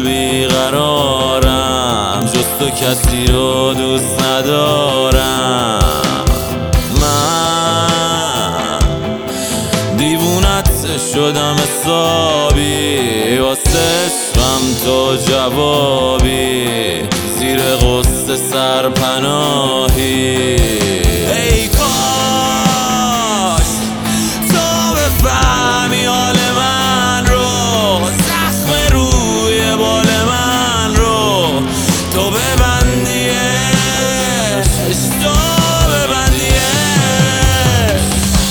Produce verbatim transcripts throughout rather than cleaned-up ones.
بیقرارم، جز تو کسی رو دوست ندارم. من دیوونت شدم حسابی، واسه عشقم تو جوابی، زیر غصه سرپناهی. ای کاش تو بفهمی حال من رو، زخم روی بال من رو تو ببندیش، تو ببندیش.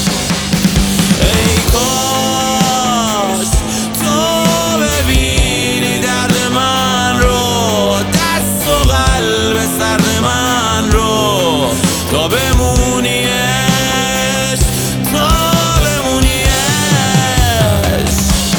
ای کاش تو ببینی درد من رو، دست و قلب سرد من رو تا بمونیش، تا بمونیش.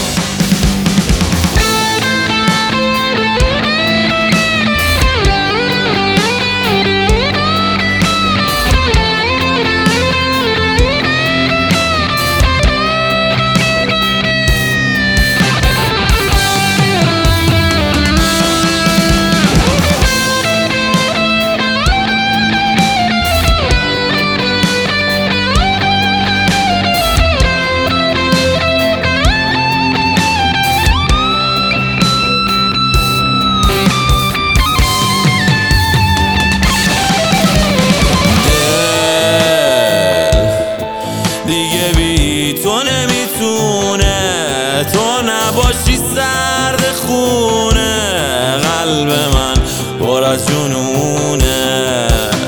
دیگه بی تو نمیتونه، تو نباشی سرد خونه، قلب من پر از جنونه.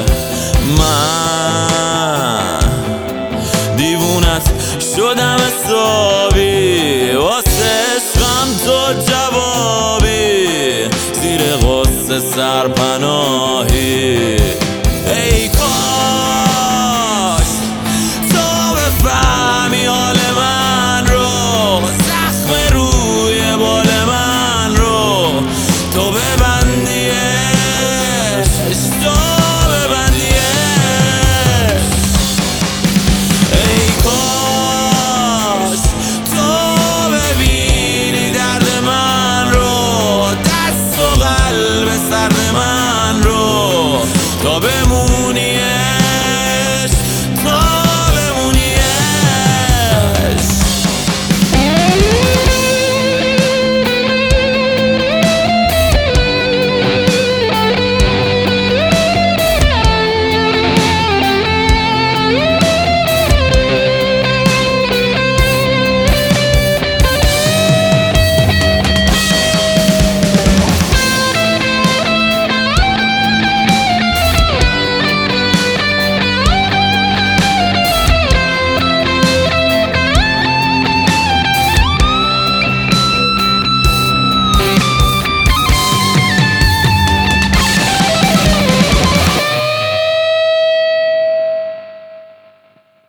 من دیوونت شدم حسابی، واسه عشقم تو جوابی، زیر غصه سرپناهی. ای کاش فهمی حال من رو، زخم روی بال من رو تو ببندیش، تو ببندیش. ای کاش تو ببینی درد من رو، دست و قلب سرد من رو تا